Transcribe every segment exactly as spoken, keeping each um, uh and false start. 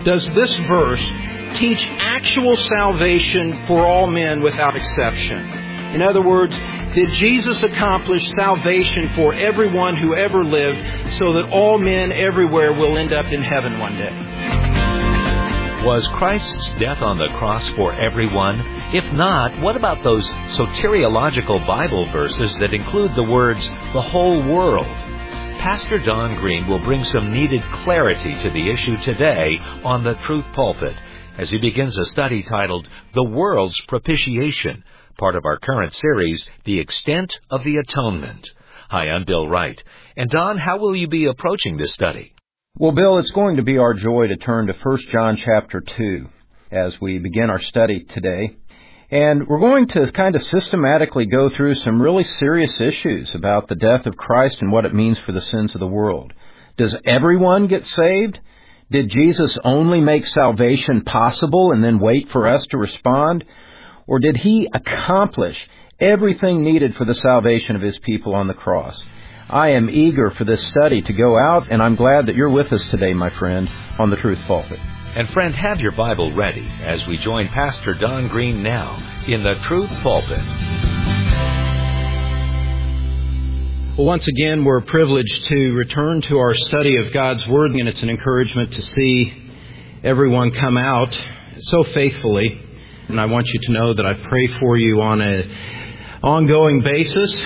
does this verse teach actual salvation for all men without exception? In other words, did Jesus accomplish salvation for everyone who ever lived so that all men everywhere will end up in heaven one day? Was Christ's death on the cross for everyone? If not, what about those soteriological Bible verses that include the words, the whole world? Pastor Don Green will bring some needed clarity to the issue today on the Truth Pulpit as he begins a study titled, The World's Propitiation, part of our current series, The Extent of the Atonement. Hi, I'm Bill Wright. And Don, how will you be approaching this study? Well, Bill, it's going to be our joy to turn to First John chapter two as we begin our study today. And we're going to kind of systematically go through some really serious issues about the death of Christ and what it means for the sins of the world. Does everyone get saved? Did Jesus only make salvation possible and then wait for us to respond? Or did he accomplish everything needed for the salvation of his people on the cross? I am eager for this study to go out, and I'm glad that you're with us today, my friend, on the Truth Pulpit. And friend, have your Bible ready as we join Pastor Don Green now in the Truth Pulpit. Well, once again, we're privileged to return to our study of God's Word, and it's an encouragement to see everyone come out so faithfully. And I want you to know that I pray for you on an ongoing basis.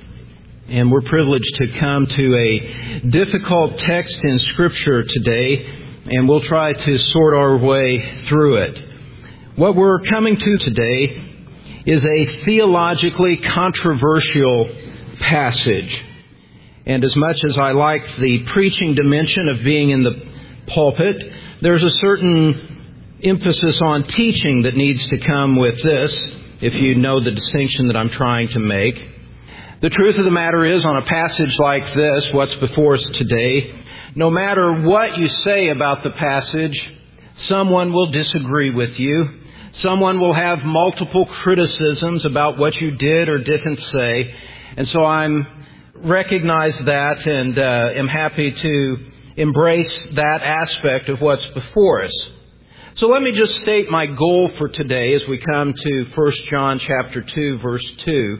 And we're privileged to come to a difficult text in Scripture today, and we'll try to sort our way through it. What we're coming to today is a theologically controversial passage. And as much as I like the preaching dimension of being in the pulpit, there's a certain emphasis on teaching that needs to come with this, if you know the distinction that I'm trying to make. The truth of the matter is, on a passage like this, what's before us today, no matter what you say about the passage, someone will disagree with you. Someone will have multiple criticisms about what you did or didn't say. And so I'm recognize that and uh, am happy to embrace that aspect of what's before us. So let me just state my goal for today as we come to First John chapter two, verse two.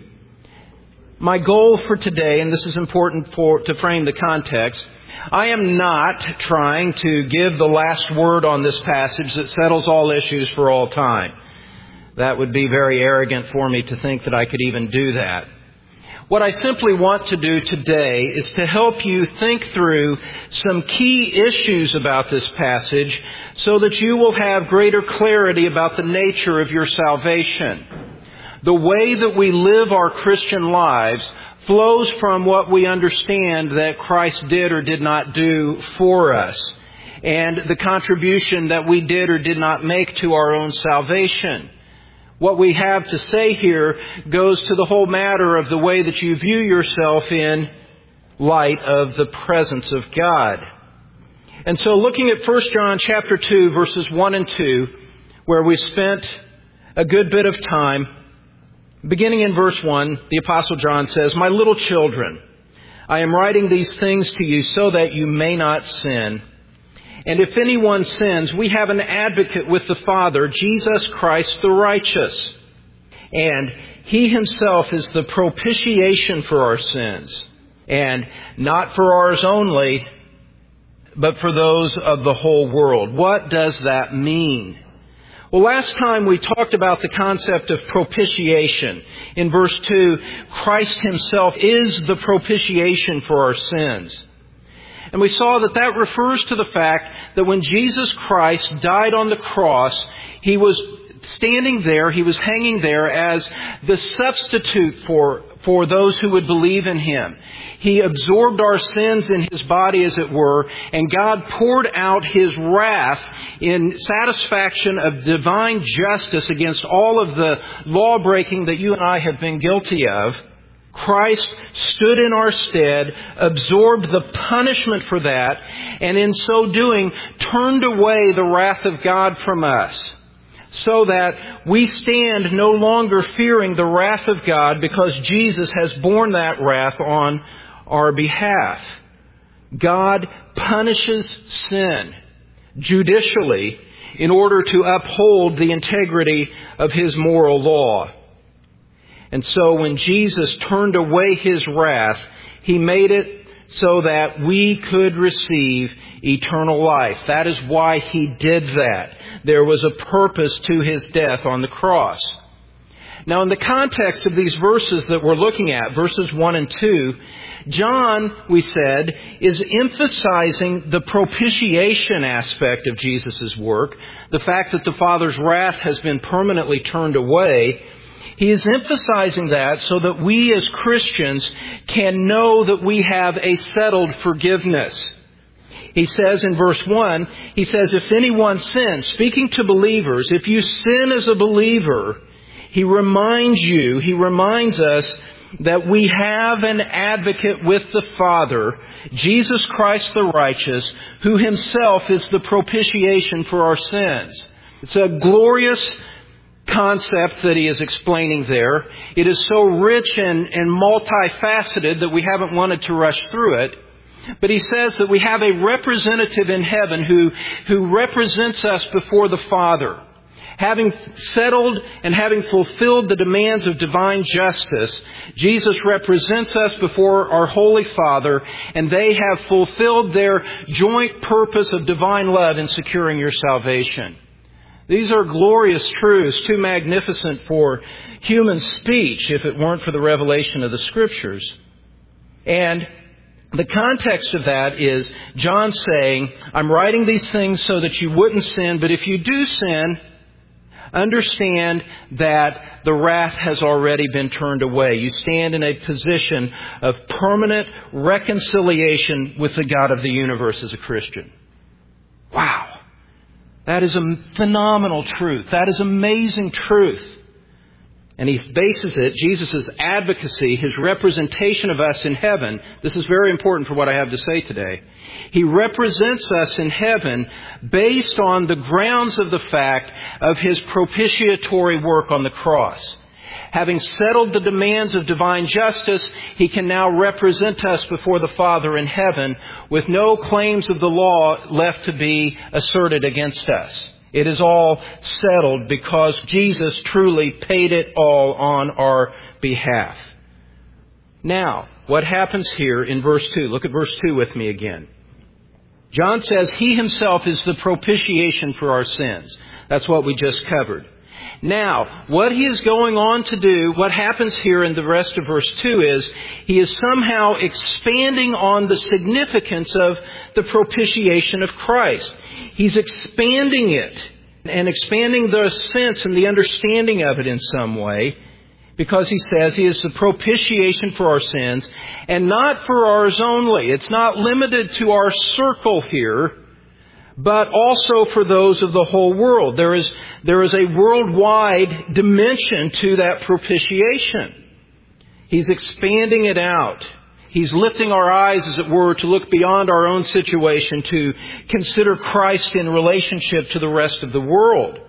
My goal for today, and this is important for to frame the context, I am not trying to give the last word on this passage that settles all issues for all time. That would be very arrogant for me to think that I could even do that. What I simply want to do today is to help you think through some key issues about this passage so that you will have greater clarity about the nature of your salvation. The way that we live our Christian lives flows from what we understand that Christ did or did not do for us, and the contribution that we did or did not make to our own salvation. What we have to say here goes to the whole matter of the way that you view yourself in light of the presence of God. And so looking at First John chapter two, verses one and two, where we spent a good bit of time, beginning in verse one, the Apostle John says, "My little children, I am writing these things to you so that you may not sin. And if anyone sins, we have an advocate with the Father, Jesus Christ the righteous. And He Himself is the propitiation for our sins. And not for ours only, but for those of the whole world." What does that mean? Well, last time we talked about the concept of propitiation. In verse two, Christ Himself is the propitiation for our sins. And we saw that that refers to the fact that when Jesus Christ died on the cross, He was standing there, He was hanging there as the substitute for, for those who would believe in Him. He absorbed our sins in His body, as it were, and God poured out His wrath in satisfaction of divine justice against all of the law-breaking that you and I have been guilty of. Christ stood in our stead, absorbed the punishment for that, and in so doing, turned away the wrath of God from us, so that we stand no longer fearing the wrath of God because Jesus has borne that wrath on our behalf. God punishes sin. judicially in order to uphold the integrity of His moral law. And so when Jesus turned away His wrath, He made it so that we could receive eternal life. That is why He did that. There was a purpose to His death on the cross. Now, in the context of these verses that we're looking at, verses one and two, John, we said, is emphasizing the propitiation aspect of Jesus' work, the fact that the Father's wrath has been permanently turned away. He is emphasizing that so that we as Christians can know that we have a settled forgiveness. He says in verse one, he says, if anyone sins, speaking to believers, if you sin as a believer, he reminds you, he reminds us that we have an advocate with the Father, Jesus Christ the righteous, who Himself is the propitiation for our sins. It's a glorious concept that he is explaining there. It is so rich and, and multifaceted that we haven't wanted to rush through it. But he says that we have a representative in heaven who, who represents us before the Father. Having settled and having fulfilled the demands of divine justice, Jesus represents us before our Holy Father, and they have fulfilled their joint purpose of divine love in securing your salvation. These are glorious truths, too magnificent for human speech if it weren't for the revelation of the Scriptures. And the context of that is John saying, I'm writing these things so that you wouldn't sin, but if you do sin, understand that the wrath has already been turned away. You stand in a position of permanent reconciliation with the God of the universe as a Christian. Wow. That is a phenomenal truth. That is amazing truth. And he bases it, Jesus' advocacy, His representation of us in heaven. This is very important for what I have to say today. He represents us in heaven based on the grounds of the fact of His propitiatory work on the cross. Having settled the demands of divine justice, He can now represent us before the Father in heaven with no claims of the law left to be asserted against us. It is all settled because Jesus truly paid it all on our behalf. Now, what happens here in verse two? Look at verse two with me again. John says He Himself is the propitiation for our sins. That's what we just covered. Now, what He is going on to do, what happens here in the rest of verse two is, He is somehow expanding on the significance of the propitiation of Christ. He's expanding it and expanding the sense and the understanding of it in some way, because He says He is the propitiation for our sins, and not for ours only. It's not limited to our circle here, but also for those of the whole world. There is, there is a worldwide dimension to that propitiation. He's expanding it out. He's lifting our eyes, as it were, to look beyond our own situation, to consider Christ in relationship to the rest of the world.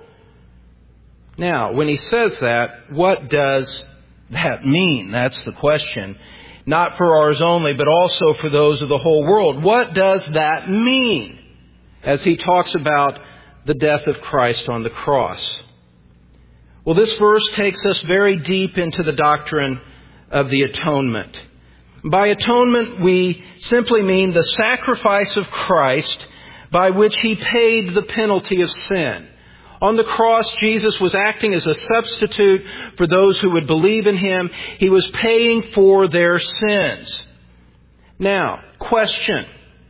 Now, when He says that, what does that mean? That's the question. Not for ours only, but also for those of the whole world. What does that mean as He talks about the death of Christ on the cross? Well, this verse takes us very deep into the doctrine of the atonement. By atonement, we simply mean the sacrifice of Christ by which He paid the penalty of sin. On the cross, Jesus was acting as a substitute for those who would believe in Him. He was paying for their sins. Now, question.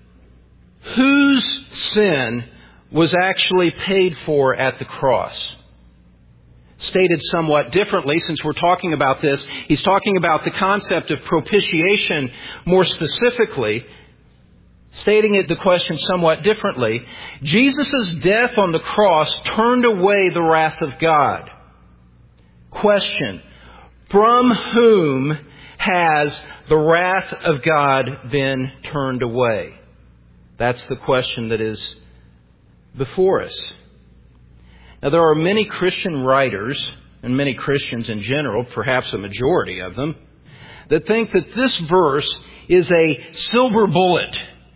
Whose sin was actually paid for at the cross? Stated somewhat differently, since we're talking about this, he's talking about the concept of propitiation more specifically. Stating it the question somewhat differently, Jesus' death on the cross turned away the wrath of God. Question: from whom has the wrath of God been turned away? That's the question that is before us. Now, there are many Christian writers, and many Christians in general, perhaps a majority of them, that think that this verse is a silver bullet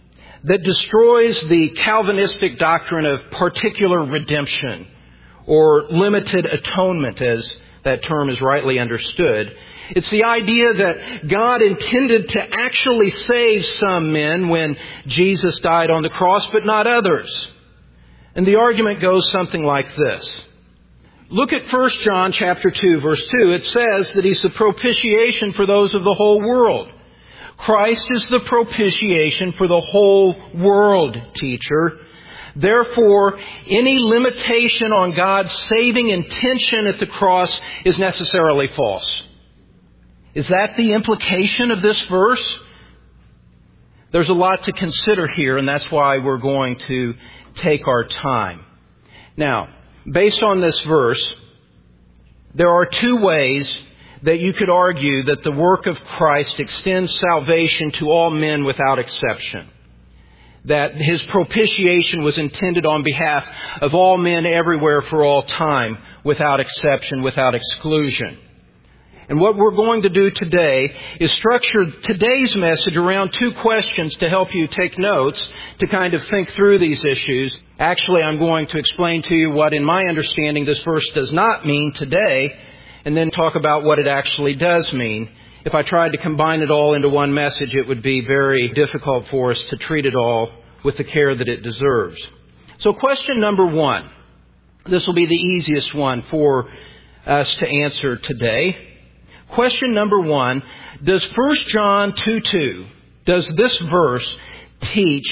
that destroys the Calvinistic doctrine of particular redemption or limited atonement, as that term is rightly understood. It's the idea that God intended to actually save some men when Jesus died on the cross, but not others. And the argument goes something like this. Look at First John chapter two, verse two. It says that He's the propitiation for those of the whole world. Christ is the propitiation for the whole world, teacher. Therefore, any limitation on God's saving intention at the cross is necessarily false. Is that the implication of this verse? There's a lot to consider here, and that's why we're going to take our time. Now, based on this verse, there are two ways that you could argue that the work of Christ extends salvation to all men without exception. That His propitiation was intended on behalf of all men everywhere for all time, without exception, without exclusion. And what we're going to do today is structure today's message around two questions to help you take notes, to kind of think through these issues. Actually, I'm going to explain to you what, in my understanding, this verse does not mean today, and then talk about what it actually does mean. If I tried to combine it all into one message, it would be very difficult for us to treat it all with the care that it deserves. So question number one. This will be the easiest one for us to answer today. Question number one, does First John two two, does this verse teach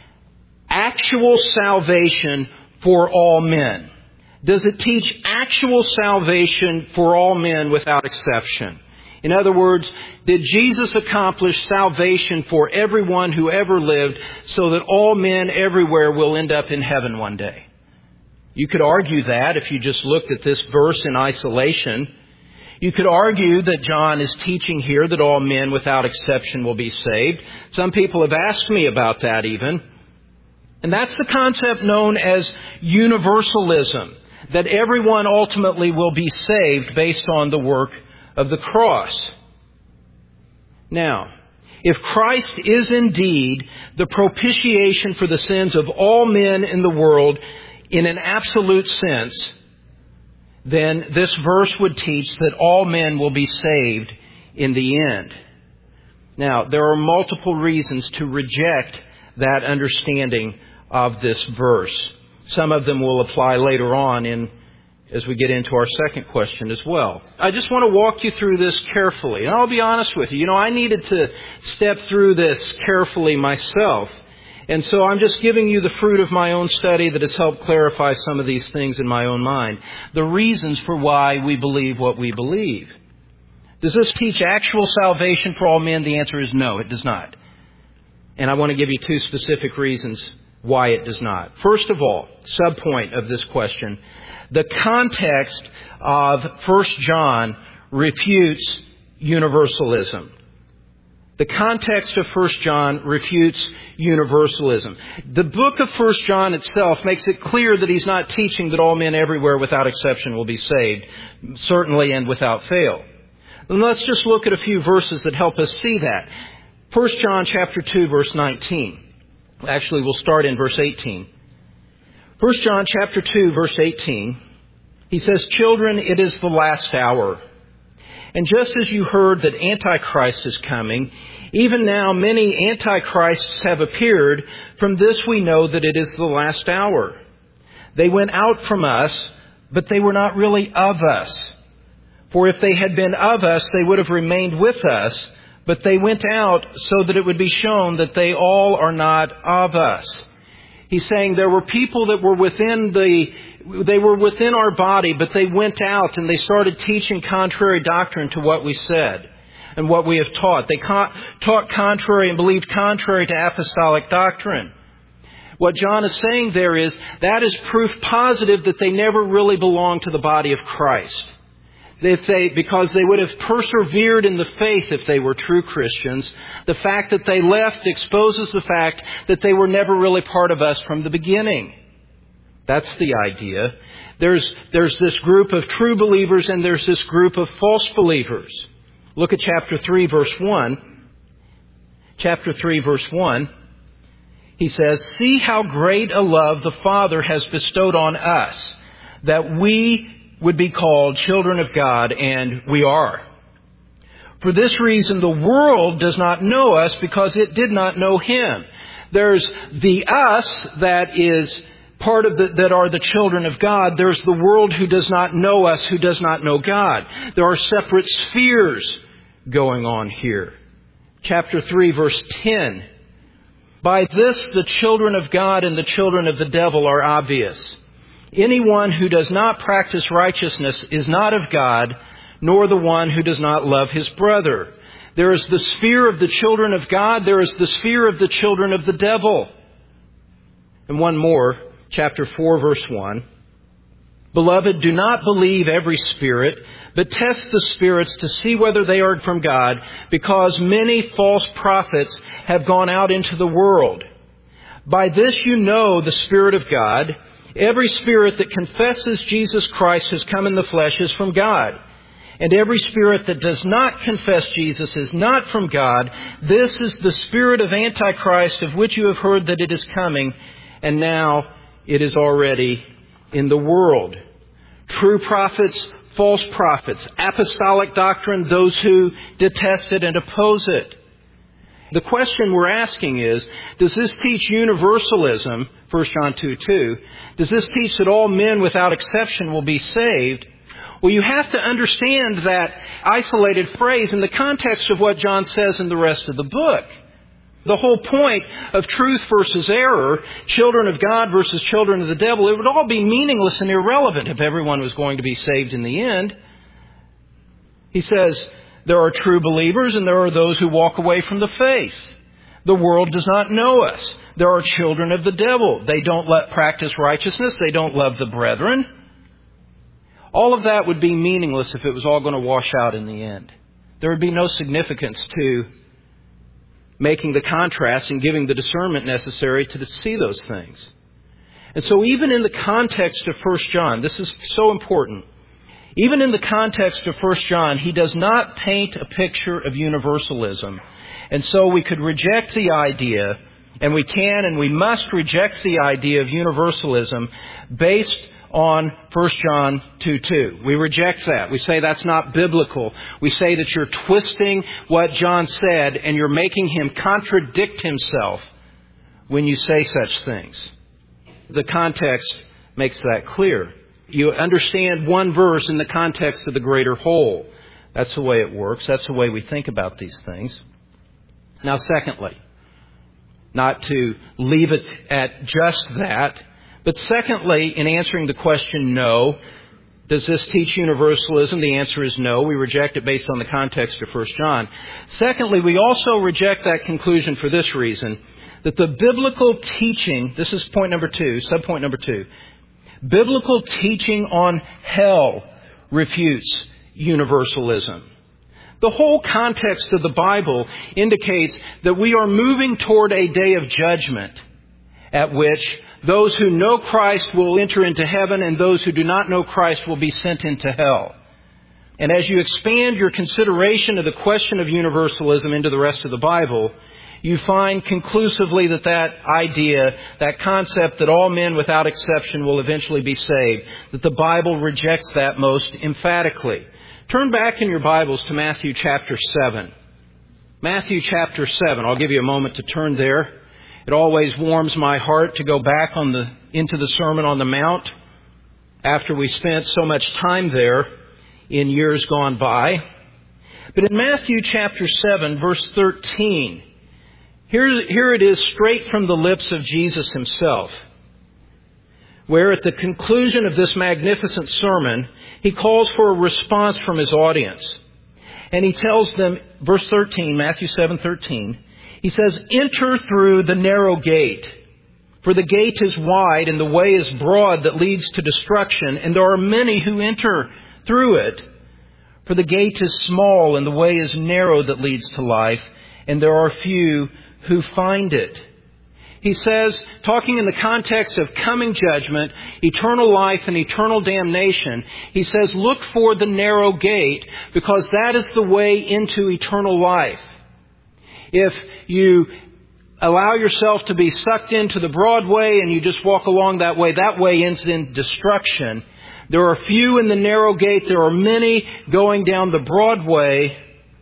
actual salvation for all men? Does it teach actual salvation for all men without exception? In other words, did Jesus accomplish salvation for everyone who ever lived so that all men everywhere will end up in heaven one day? You could argue that if you just looked at this verse in isolation. You could argue that John is teaching here that all men without exception will be saved. Some people have asked me about that even. And that's the concept known as universalism, that everyone ultimately will be saved based on the work of the cross. Now, if Christ is indeed the propitiation for the sins of all men in the world in an absolute sense, then this verse would teach that all men will be saved in the end. Now, there are multiple reasons to reject that understanding of this verse. Some of them will apply later on in as we get into our second question as well. I just want to walk you through this carefully. And I'll be honest with you. You know, I needed to step through this carefully myself. And so I'm just giving you the fruit of my own study that has helped clarify some of these things in my own mind. The reasons for why we believe what we believe. Does this teach actual salvation for all men? The answer is no, it does not. And I want to give you two specific reasons why it does not. First of all, subpoint of this question, the context of First John refutes universalism. The context of First John refutes universalism. The book of First John itself makes it clear that he's not teaching that all men everywhere without exception will be saved, certainly and without fail. And let's just look at a few verses that help us see that. First John chapter two, verse nineteen. Actually, we'll start in verse eighteen. First John chapter two, verse eighteen. He says, "Children, it is the last hour. And just as you heard that Antichrist is coming, even now many Antichrists have appeared. From this we know that it is the last hour. They went out from us, but they were not really of us. For if they had been of us, they would have remained with us. But they went out so that it would be shown that they all are not of us." He's saying there were people that were within the, they were within our body, but they went out and they started teaching contrary doctrine to what we said and what we have taught. They ca- taught contrary and believed contrary to apostolic doctrine. What John is saying there is that is proof positive that they never really belonged to the body of Christ. If they, because they would have persevered in the faith if they were true Christians. The fact that they left exposes the fact that they were never really part of us from the beginning. That's the idea. There's, there's this group of true believers and there's this group of false believers. Look at chapter three, verse one. Chapter three, verse one. He says, "See how great a love the Father has bestowed on us, that we would be called children of God, and we are. For this reason, the world does not know us because it did not know Him." There's the us that is part of the, that are the children of God. There's the world who does not know us, who does not know God. There are separate spheres going on here. Chapter three, verse ten. "By this the children of God and the children of the devil are obvious. Anyone who does not practice righteousness is not of God, nor the one who does not love his brother. There is the sphere of the children of God. There is the sphere of the children of the devil." And one more, chapter four, verse one. "Beloved, do not believe every spirit, but test the spirits to see whether they are from God, because many false prophets have gone out into the world. By this you know the Spirit of God. Every spirit that confesses Jesus Christ has come in the flesh is from God. And every spirit that does not confess Jesus is not from God. This is the spirit of Antichrist, of which you have heard that it is coming, and now it is already in the world." True prophets, false prophets, apostolic doctrine, those who detest it and oppose it. The question we're asking is, does this teach universalism, First John two two? Does this teach that all men without exception will be saved? Well, you have to understand that isolated phrase in the context of what John says in the rest of the book. The whole point of truth versus error, children of God versus children of the devil, it would all be meaningless and irrelevant if everyone was going to be saved in the end. He says, there are true believers and there are those who walk away from the faith. The world does not know us. There are children of the devil. They don't let practice righteousness. They don't love the brethren. All of that would be meaningless if it was all going to wash out in the end. There would be no significance to making the contrast and giving the discernment necessary to see those things. And so even in the context of First John, this is so important. Even in the context of First John, he does not paint a picture of universalism. And so we could reject the idea, and we can and we must reject the idea of universalism based on First John two two. We reject that. We say that's not biblical. We say that you're twisting what John said and you're making him contradict himself when you say such things. The context makes that clear. You understand one verse in the context of the greater whole. That's the way it works. That's the way we think about these things. Now, secondly, not to leave it at just that, but secondly, in answering the question, no. Does this teach universalism? The answer is no. We reject it based on the context of First John. Secondly, we also reject that conclusion for this reason, that the biblical teaching, this is point number two, subpoint number two, biblical teaching on hell refutes universalism. The whole context of the Bible indicates that we are moving toward a day of judgment at which those who know Christ will enter into heaven and those who do not know Christ will be sent into hell. And as you expand your consideration of the question of universalism into the rest of the Bible, you find conclusively that that idea, that concept that all men without exception will eventually be saved, that the Bible rejects that most emphatically. Turn back in your Bibles to Matthew chapter seven. Matthew chapter seven. I'll give you a moment to turn there. It always warms my heart to go back on the into the Sermon on the Mount after we spent so much time there in years gone by. But in Matthew chapter seven, verse thirteen, here, here it is straight from the lips of Jesus himself, where at the conclusion of this magnificent sermon, he calls for a response from his audience. And he tells them, verse thirteen, Matthew seven thirteen, he says, "Enter through the narrow gate, for the gate is wide and the way is broad that leads to destruction, and there are many who enter through it. For the gate is small and the way is narrow that leads to life, and there are few who find it." He says, talking in the context of coming judgment, eternal life and eternal damnation, he says, look for the narrow gate because that is the way into eternal life. If you allow yourself to be sucked into the broad way and you just walk along that way, that way ends in destruction. There are few in the narrow gate. There are many going down the broad way.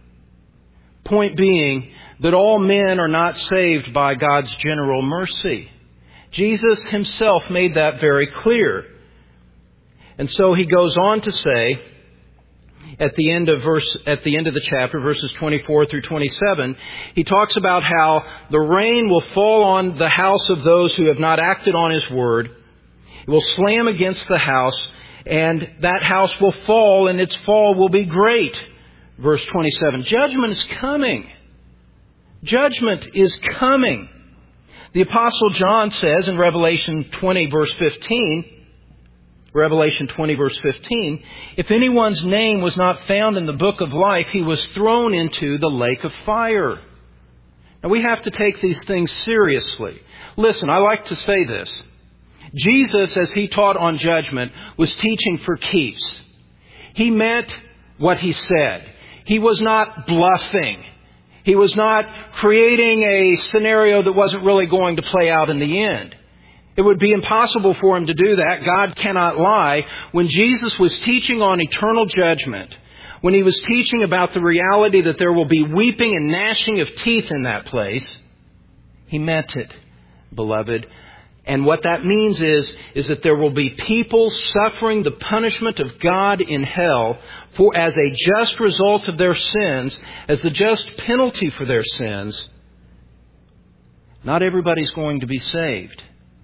Point being that all men are not saved by God's general mercy. Jesus himself made that very clear. And so he goes on to say, at the end of verse, at the end of the chapter, verses twenty-four through twenty-seven, he talks about how the rain will fall on the house of those who have not acted on his word. It will slam against the house, and that house will fall, and its fall will be great. Verse twenty-seven, judgment is coming. Judgment is coming. The Apostle John says in Revelation twenty, verse fifteen, Revelation twenty, verse fifteen, if anyone's name was not found in the book of life, he was thrown into the lake of fire. Now we have to take these things seriously. Listen, I like to say this. Jesus, as he taught on judgment, was teaching for keeps. He meant what he said. He was not bluffing. He was not creating a scenario that wasn't really going to play out in the end. It would be impossible for him to do that. God cannot lie. When Jesus was teaching on eternal judgment, when he was teaching about the reality that there will be weeping and gnashing of teeth in that place, he meant it, beloved. And what that means is, is that there will be people suffering the punishment of God in hell for as a just result of their sins, as the just penalty for their sins. Not everybody's going to be saved.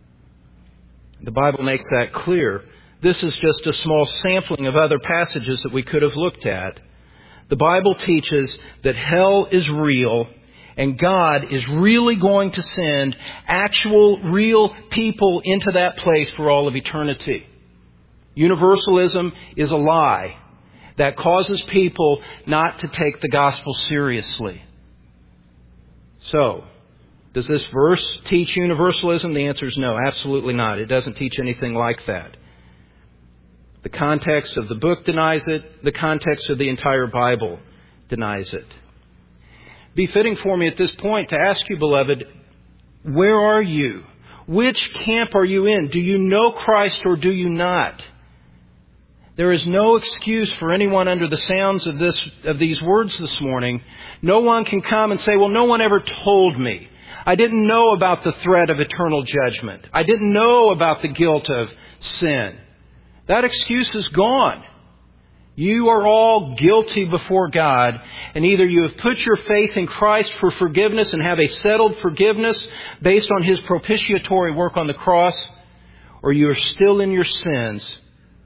The Bible makes that clear. This is just a small sampling of other passages that we could have looked at. The Bible teaches that hell is real and God is really going to send actual, real people into that place for all of eternity. Universalism is a lie that causes people not to take the gospel seriously. So, does this verse teach universalism? The answer is no, absolutely not. It doesn't teach anything like that. The context of the book denies it. The context of the entire Bible denies it. Be fitting for me at this point to ask you, beloved, where are you? Which camp are you in? Do you know Christ or do you not? There is no excuse for anyone under the sounds of this, of these words this morning. No one can come and say, well, no one ever told me. I didn't know about the threat of eternal judgment. I didn't know about the guilt of sin. That excuse is gone. You are all guilty before God, and either you have put your faith in Christ for forgiveness and have a settled forgiveness based on His propitiatory work on the cross, or you are still in your sins.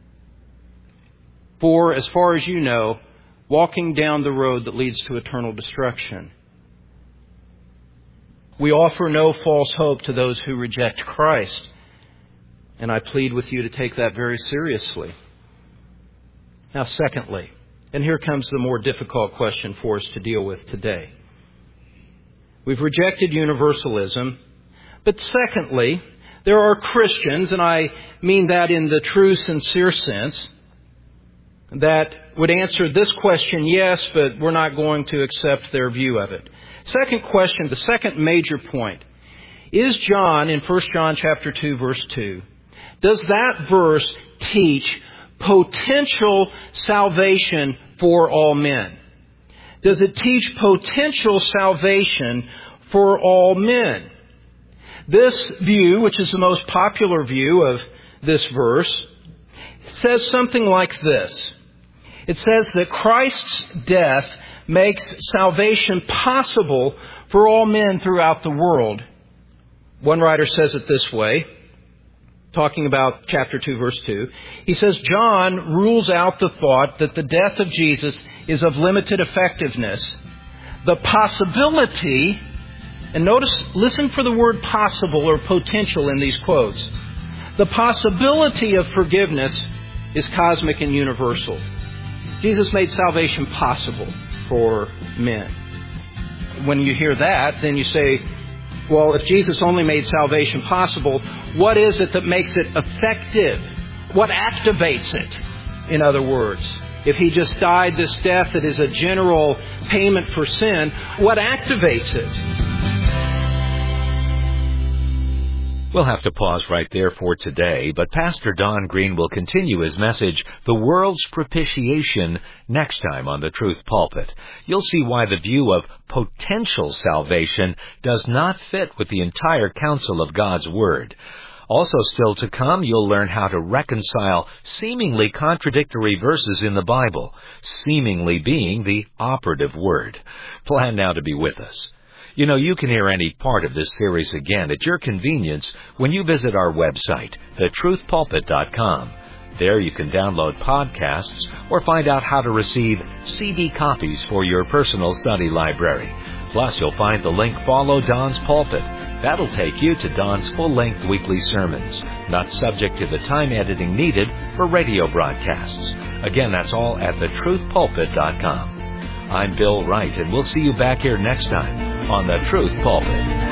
For, as far as you know, walking down the road that leads to eternal destruction. We offer no false hope to those who reject Christ. And I plead with you to take that very seriously. Now, secondly, and here comes the more difficult question for us to deal with today. We've rejected universalism. But secondly, there are Christians, and I mean that in the true, sincere sense, that would answer this question, yes, but we're not going to accept their view of it. Second question, the second major point. Is John, in First John chapter two, verse two, does that verse teach potential salvation for all men? Does it teach potential salvation for all men? This view, which is the most popular view of this verse, says something like this. It says that Christ's death makes salvation possible for all men throughout the world. One writer says it this way, talking about chapter two, verse two. He says, John rules out the thought that the death of Jesus is of limited effectiveness. The possibility, and notice, listen for the word possible or potential in these quotes. The possibility of forgiveness is cosmic and universal. Jesus made salvation possible for men. When you hear that, then you say, well, if Jesus only made salvation possible, what is it that makes it effective? What activates it, in other words? If He just died this death that is a general payment for sin, what activates it? We'll have to pause right there for today, but Pastor Don Green will continue his message, The World's Propitiation, next time on The Truth Pulpit. You'll see why the view of potential salvation does not fit with the entire counsel of God's Word. Also still to come, you'll learn how to reconcile seemingly contradictory verses in the Bible, seemingly being the operative word. Plan now to be with us. You know, you can hear any part of this series again at your convenience when you visit our website, the truth pulpit dot com. There you can download podcasts or find out how to receive C D copies for your personal study library. Plus, you'll find the link Follow Don's Pulpit. That'll take you to Don's full-length weekly sermons, not subject to the time editing needed for radio broadcasts. Again, that's all at the truth pulpit dot com. I'm Bill Wright, and we'll see you back here next time on The Truth Pulpit.